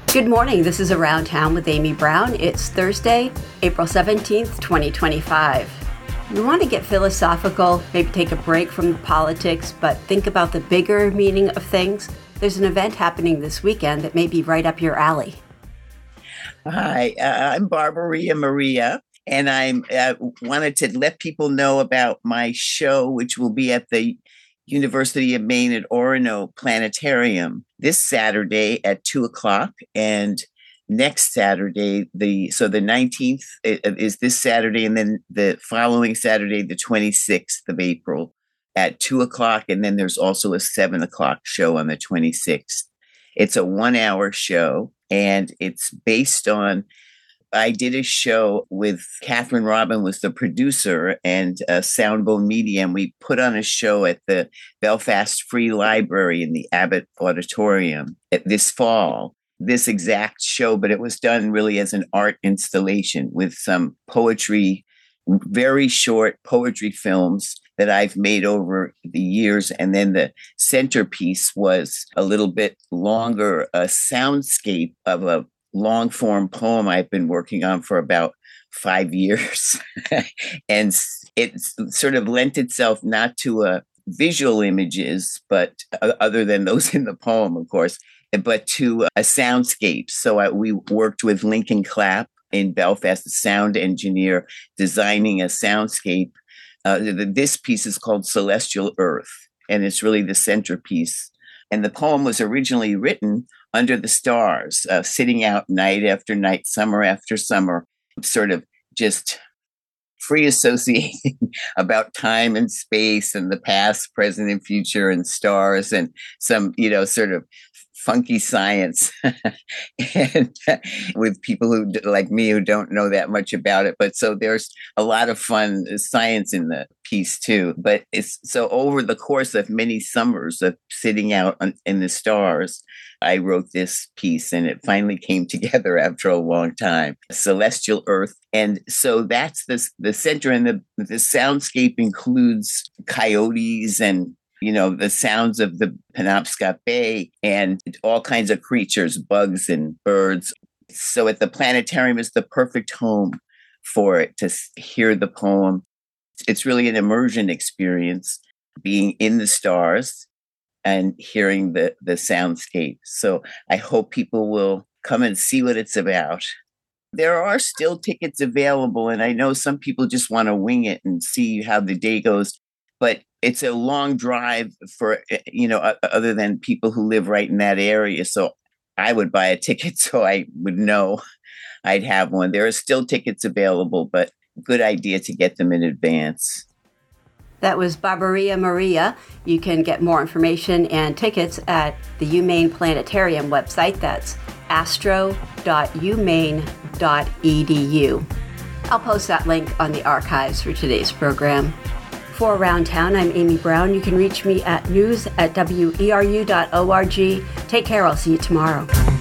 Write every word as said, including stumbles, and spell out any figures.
Good morning. This is Around Town with Amy Brown. It's Thursday, April seventeenth, twenty twenty-five. We want to get philosophical, maybe take a break from the politics, but think about the bigger meaning of things. There's an event happening this weekend that may be right up your alley. Hi, uh, I'm Barbaria Maria, and I uh, wanted to let people know about my show, which will be at the University of Maine at Orono Planetarium this Saturday at two o'clock, and next Saturday, the so the nineteenth is this Saturday, and then the following Saturday, the twenty-sixth of April at two o'clock, and then there's also a seven o'clock show on the twenty-sixth. It's a one-hour show, and it's based on I did a show with Catherine Robin was the producer and uh, Soundbone Media, and we put on a show at the Belfast Free Library in the Abbott Auditorium at this fall. This exact show, but it was done really as an art installation with some poetry, very short poetry films that I've made over the years. And then the centerpiece was a little bit longer, a soundscape of a long form poem I've been working on for about five years. And it sort of lent itself not to a visual images, but uh, other than those in the poem, of course, but to a soundscape. So I, we worked with Lincoln Clapp in Belfast, a sound engineer, designing a soundscape. Uh, this piece is called Celestial Earth, and it's really the centerpiece. And the poem was originally written under the stars, uh, sitting out night after night, summer after summer, sort of just free associating about time and space and the past, present, and future, and stars, and some, you know, sort of funky science and with people who like me who don't know that much about it. But so there's a lot of fun science in the piece too. But it's so over the course of many summers of sitting out on, in the stars, I wrote this piece, and it finally came together after a long time. Celestial Earth. And so that's the, the center, and the, the soundscape includes coyotes and you know, the sounds of the Penobscot Bay and all kinds of creatures, bugs and birds. So at the planetarium is the perfect home for it to hear the poem. It's really an immersion experience, being in the stars and hearing the, the soundscape. So I hope people will come and see what it's about. There are still tickets available, and I know some people just want to wing it and see how the day goes. But it's a long drive for, you know, other than people who live right in that area. So I would buy a ticket so I would know I'd have one. There are still tickets available, but good idea to get them in advance. That was Barbaria Maria. You can get more information and tickets at the UMaine Planetarium website. That's astro dot umaine dot e d u. I'll post that link on the archives for today's program. For Around Town, I'm Amy Brown. You can reach me at news at weru dot org. Take care. I'll see you tomorrow.